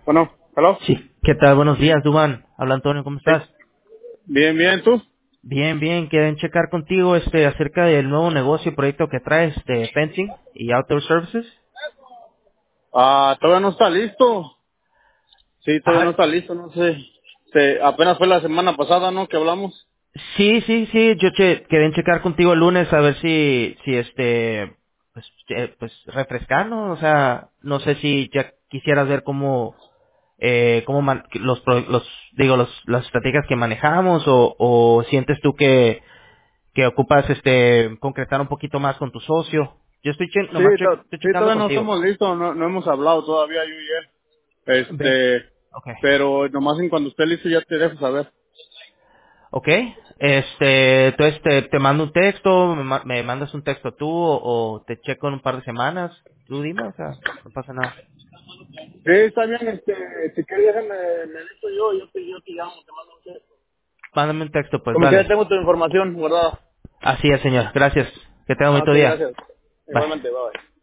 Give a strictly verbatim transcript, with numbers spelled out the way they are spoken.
Bueno, ¿hello? Sí. ¿Qué tal? Buenos días, Dubán. Habla Antonio, ¿cómo Sí. estás? Bien, bien, ¿tú? Bien, bien. Quieren checar contigo este acerca del nuevo negocio y proyecto que traes de fencing y outdoor services. Ah, todavía no está listo. Sí, todavía no Ah, está listo, no sé. Se, apenas fue la semana pasada, ¿no? Que hablamos. sí, sí, sí. Yo che, quería checar contigo el lunes a ver si, si este, pues, eh, pues refrescarnos. O sea, no sé si ya quisieras ver cómo, eh, cómo man- los, pro- los, digo, los, las estrategias que manejamos o, o sientes tú que que ocupas este concretar un poquito más con tu socio. Yo estoy che Sí, nomás che to- estoy sí, checando todavía no contigo. estamos listos, no, no hemos hablado todavía yo y él. Ve. Este, Okay. pero nomás en cuando esté listo ya te dejo saber. Okay. Este, entonces te, te mando un texto, me, ma- me mandas un texto tú o, o te checo en un par de semanas. Tú dime, o sea, no pasa nada. Sí, está bien, este, si quieres déjame, me listo yo, yo te, yo te llamo, te mando un texto. Mándame un texto, pues, Como que ya vale. tengo tu información guardada. Así es, señor. Gracias. Que tenga un Ah, ok, bonito día. gracias. Bye. Igualmente, bye. Bye.